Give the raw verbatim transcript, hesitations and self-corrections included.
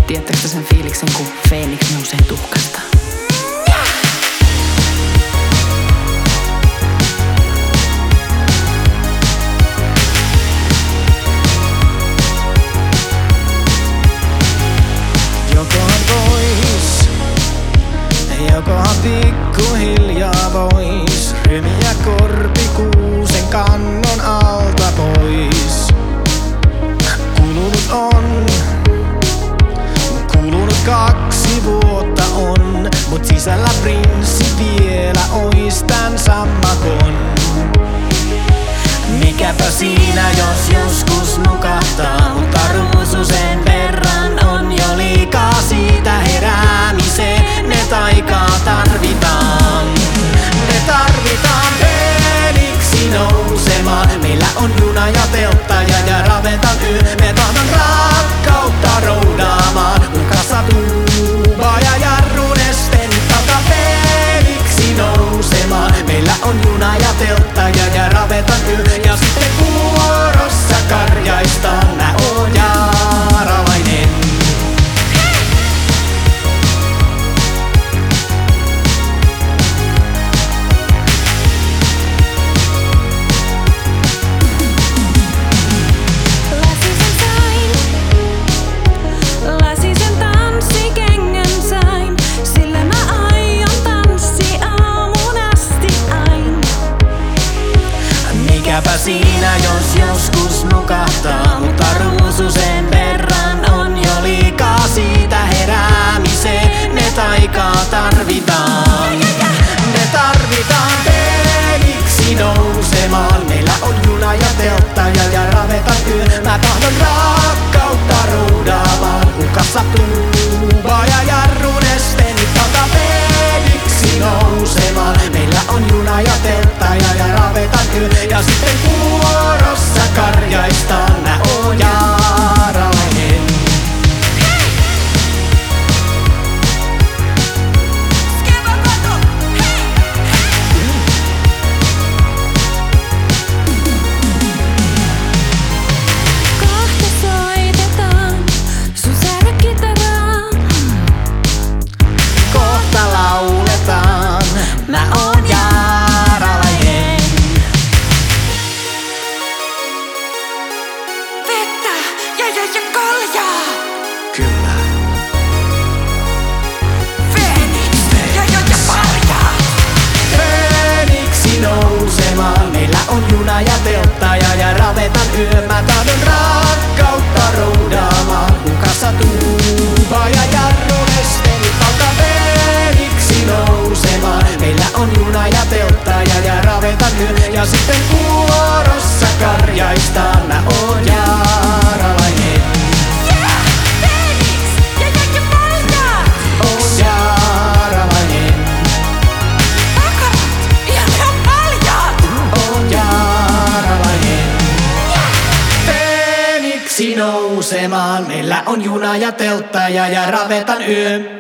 Tiedättekö sen fiiliksen, kun Feeniks nousee tuhkasta? Jokohan vois, jokohan pikkuhiljaa vois rymiä korpikuusen kannon alta pois. Kulunut on, kulunut kaksi vuotta on, mut sisällä prinssi vielä ois tän sammakon. Mikäpä siinä jos joskus nukahtaa, mutta ruusu sen verran on jo liikaa siitä heräämiseen. Ne taikaa tarvitaan, me tarvitaan Feeniksi nousemaan. Meillä on juna ja telttaja ja ravetan yö. Me tahdon rakkautta roudaamaan, hukassa tuubaa ja jarrun esten takaa Feeniksi nousemaan. Meillä on juna ja telttaja ja ravetan yö. Ja sitten vuorossa karjaistaan, mä oon jaaralainen. Lasisen sain, lasisen tanssikengän sain, sillä mä aion tanssi aamuun asti ain. Mikäpä siinä jos joskus nukahtaa, mutta ruusu sen verran on jo liikaa siitä heräämiseen. Ne taikaa tarvitaan, ne tarvitaan Feeniksi nousemaan. Meillä on juna ja telttaja ja ravetan yö. Mä tahdon rakkautta roudaamaan, hukassa tuubaa ja jarrun esten takaa Feeniksi nousemaan. Meillä on juna ja telttaja ja ravetan yö. Ja sitten vuorossa karjaistaan, mä oon jaaralainen. Kahta soitetaan, sun särkitaraa. Kohta lauletaan, mä oon jaaralainen. Vettä ja ja ja kaljaa. Kyllä. Feeniks ja ja ja paljaa. Feeniksi nousemaan. Meillä on juna ja telttaja ja ravetan yö. Mä tahdon rakkautta roudaamaan, hukassa tuubaa ja jarrun esten takaa Feeniksi nousemaan. Meillä on juna ja telttaja ja ravetan yö. Ja sitten vuorossa karjaistaan, mä oon jaaralainen. Yeah! Feeniks ja ja ja paljaa. Oon jaaralainen. Pakarat ja ja paljaat. Oon jaaralainen. Feeniksi nousemaan. Meillä on juna ja telttaja ja ravetan yö.